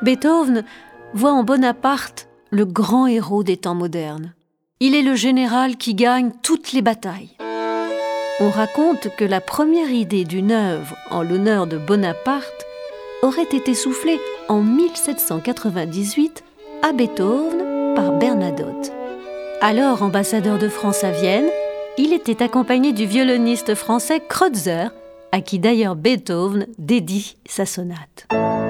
Beethoven voit en Bonaparte le grand héros des temps modernes. Il est le général qui gagne toutes les batailles. On raconte que la première idée d'une œuvre en l'honneur de Bonaparte aurait été soufflée en 1798 à Beethoven par Bernadotte. Alors ambassadeur de France à Vienne, il était accompagné du violoniste français Kreutzer, à qui d'ailleurs Beethoven dédie sa sonate.